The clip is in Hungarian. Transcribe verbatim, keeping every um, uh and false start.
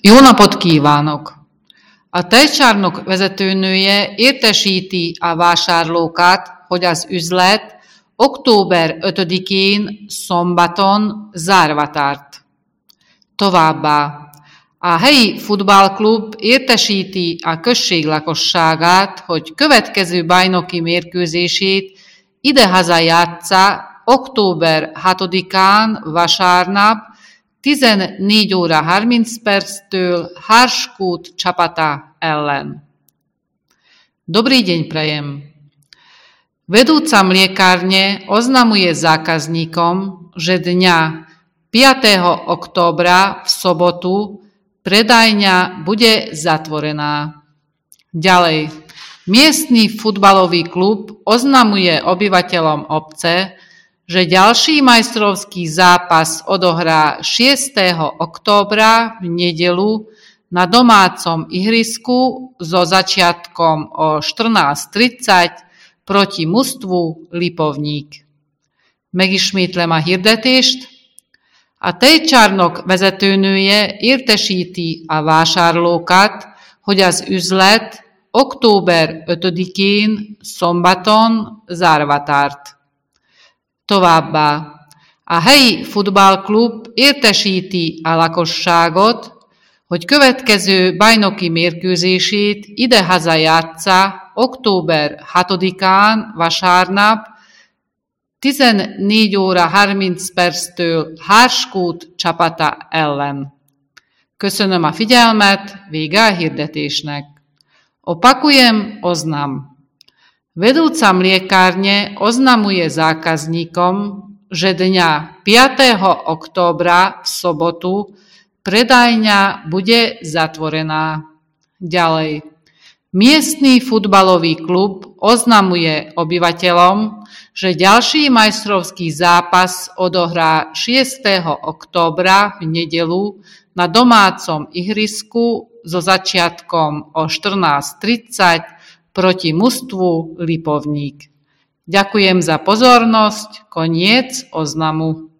Jó napot kívánok! A tejcsarnok vezetőnője értesíti a vásárlókat, hogy az üzlet október ötödikén szombaton zárva tart. Továbbá a helyi futballklub értesíti a község lakosságát, hogy következő bajnoki mérkőzését idehaza játsza október hatodikán vasárnap tizennégy óra harminc perctől Harskút csapata ellen. Dobrý deň prajem. Vedúca mliekárne oznamuje zákazníkom, že dňa piateho októbra v sobotu predajňa bude zatvorená. Ďalej, miestny futbalový klub oznamuje obyvateľom obce, že ďalší majstrovský zápas odohrá šiesteho októbra v nedeľu na domácom ihrisku so začiatkom o štrnásť tridsať proti mužstvu Lipovník. Megismétlem a hirdetést. A tejcsarnok vezetőnője értesíti a vásárlókat, hogy az üzlet október ötödikén szombaton zárva tart. Továbbá a helyi futballklub értesíti a lakosságot, hogy következő bajnoki mérkőzését idehaza játsza október hatodikán vasárnap tizennégy óra harminc perctől Harskút csapata ellen. Köszönöm a figyelmet, vége a hirdetésnek. Opakujem, oznam. Vedúca mliekárne oznamuje zákazníkom, že dňa piateho októbra v sobotu predajňa bude zatvorená. Ďalej. Miestny futbalový klub oznamuje obyvateľom, že ďalší majstrovský zápas odohrá šiesteho októbra v nedeľu na domácom ihrisku so začiatkom o štrnásť tridsať proti mužstvu Lipovník. Ďakujem za pozornosť, koniec oznamu.